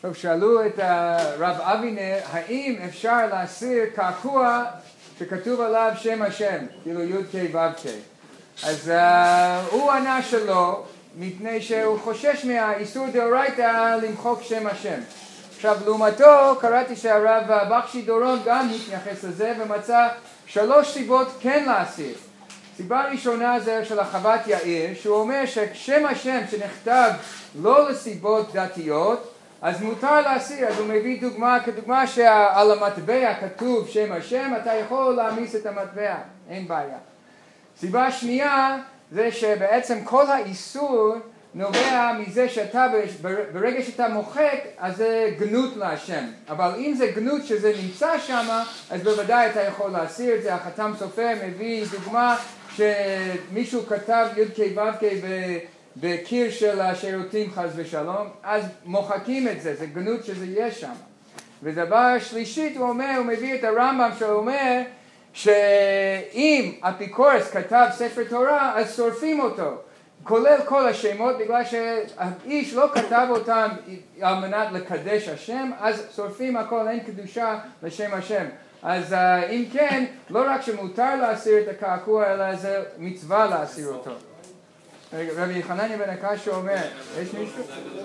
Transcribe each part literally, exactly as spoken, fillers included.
טוב, שאלו את הרב אבינר, האם אפשר להסיר קעקוע שכתוב עליו שם השם, כאילו י' כ' ו' כ'. אז uh, הוא ענה שלא, מפני שהוא חושש מהאיסור דאורייתא למחוק שם השם. עכשיו, לעומתו, קראתי שהרב בקשי דורון גם התייחס לזה ומצא שלוש סיבות כן להסיר. סיבה ראשונה זה של החוות יאיר, שהוא אומר ששם השם שנכתב לא לסיבות דתיות, אז מותר להסיר. אז הוא מביא דוגמה, כדוגמה שעל המטבע כתוב שם השם, אתה יכול להעמיס את המטבע, אין בעיה. סיבה שנייה זה שבעצם כל האיסור נובע מזה שאתה, ברגע שאתה מוחק, אז זה גנות להשם. אבל אם זה גנות שזה נמצא שם, אז בוודאי אתה יכול להסיר את זה. החתם סופר מביא דוגמה שמישהו כתב י' כ' ו' כ' בקיר של השירותים חס ושלום, אז מוחקים את זה, זה גנות שזה יש שם. ודבר שלישית הוא אומר, הוא מביא את הרמב"ם שאומר שאם אפיקורס כתב ספר תורה, אז שורפים אותו. כולל כל השמות, בגלל שהאיש לא כתב אותם על מנת לקדש השם, אז שורפים הכל, אין קדושה לשם השם. אז אם כן, לא רק שמותר להסיר את הקעקוע, אלא זה מצווה להסיר אותו. רבי חנניה בן הקש אומר, יש מישהו?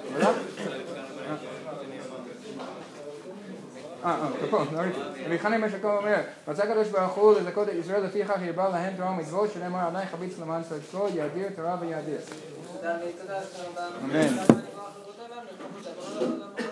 אה, אה, פה, נוריתי. רבי חנניה בן הקש אומר, רצה הקדוש ברוך הוא לזכות את ישראל לפי כך ירבה להם תורה ומצוות, שנאמר עלי חביץ למען צדקו, יאדיר תורה ויאדיר. אמן.